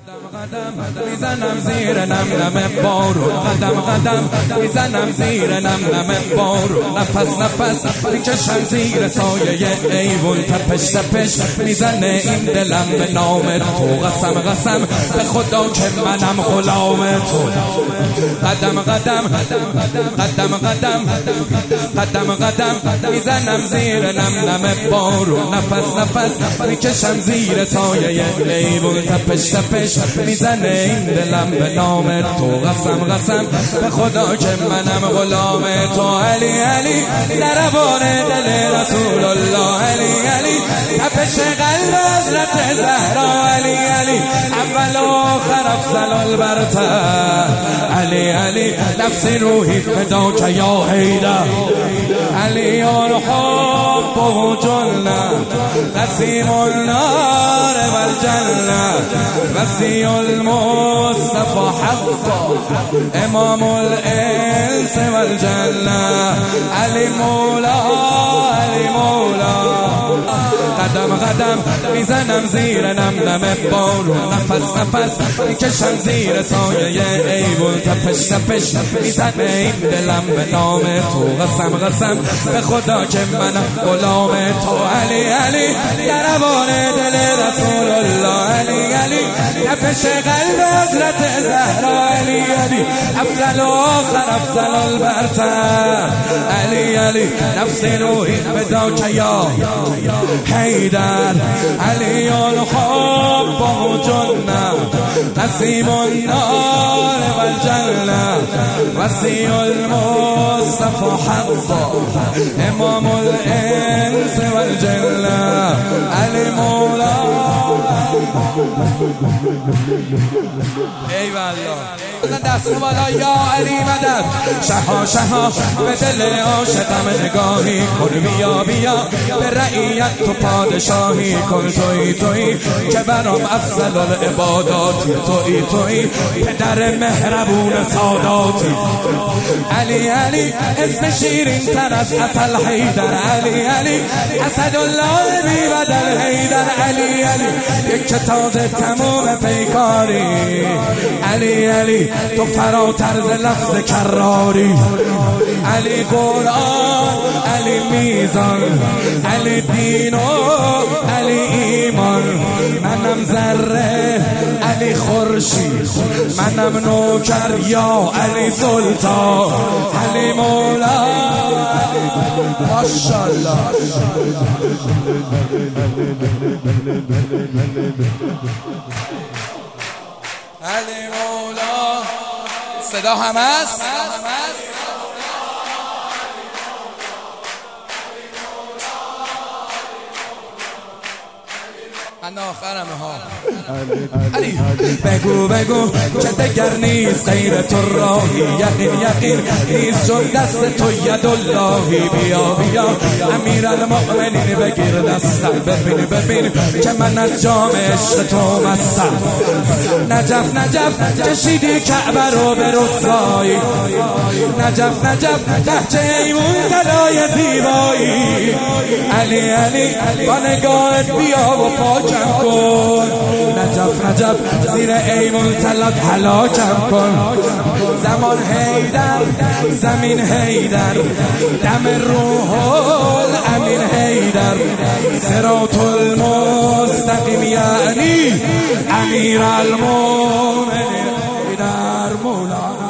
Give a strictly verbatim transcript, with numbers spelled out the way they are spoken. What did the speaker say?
قدم میزنم زیر نم نم بارون، قدم قدم میزنم زیر نم نم بارون، نفس نفس میکشم زیر سایه ایوون، تپش تپش میزنه این دلم به نام تو، قسم قسم به خدا که منم غلام تو. قدم قدم قدم قدم قدم قدم میزنم زیر نم نم بارون، نفس نفس میکشم زیر سایه ایوون، تپش تپش میزنه این دلم به نام تو، قسم قسم به خدا که منم غلام تو. علی علی ضربان دل رسول الله، علی علی تپش قلب حضرت زهرا، علی علی اول و آخر افضل البرتر، علی علی نفسی روحی فدا که یا حیدر، علی الحب و جنة قسیم النار و الجنة، وسیع المصطفى حقا امام الانس و الجنة، علی مولا علی مولا. قدم قدم میزنم زیر نم نم بارون، نفس نفس میکشم زیر سایه ایوون، تپش تپش میزنه این دلم به نام تو، قسم قسم به خدا که منم غلام تو. علی علی ضربان دل رسول الله، علی علی تپش قلب حضرت زهرا، علی علی افضل و آخر افضل البرتر، علی علی نفس روحی فدا که یا حیدر، علی الحب و جنة قسیم النار و الجنة، وسیع المصطفى حقا امام الانس و الجنة، علی مولا. ای والله دست بالا یا علی مدد، شها شها به دل عاشقم نگاهی کن، بیا بیا به رعیت تو پادشاهی کن، توی توی که برام افضل العباداتی، توی توی پدر مهربون ساداتی، علی علی اسم شیرین تر از عسل حیدر، علی علی اسدالله بی بدل حیدر، علی علی یک تازه تمام پیکاری، علی علی تو فراتر ز لفظ کراری، علی قرآن علی میزان، علی دین و علی ایمان، منم ذره علی خورشید، منم نوکر یا علی سلطان، علی مولا ماشاءالله. علی مولا صدا هم هست؟ من آخرم ها. علی بگو بگو که دگر نیست غیر تو راهی، یقین یقین نیست جز دست تو یداللهی، بیا بیا امیر المؤمنین بگیر دستم، ببین ببین که من از جام عشق تو مستم، نجف نجف کشیدی کعبه رو به رسوایی، نجف نجف تحت ایمون طلای زیبایی، علی علی با نگاهت بیا و پاکم کن، نجف نجف زیر ایمون طلات هلاکم کن، زمان حیدر زمین حیدر دم روح الامین حیدر، صراط المستقیم یعنی امیر المؤمنین حیدر مولانا.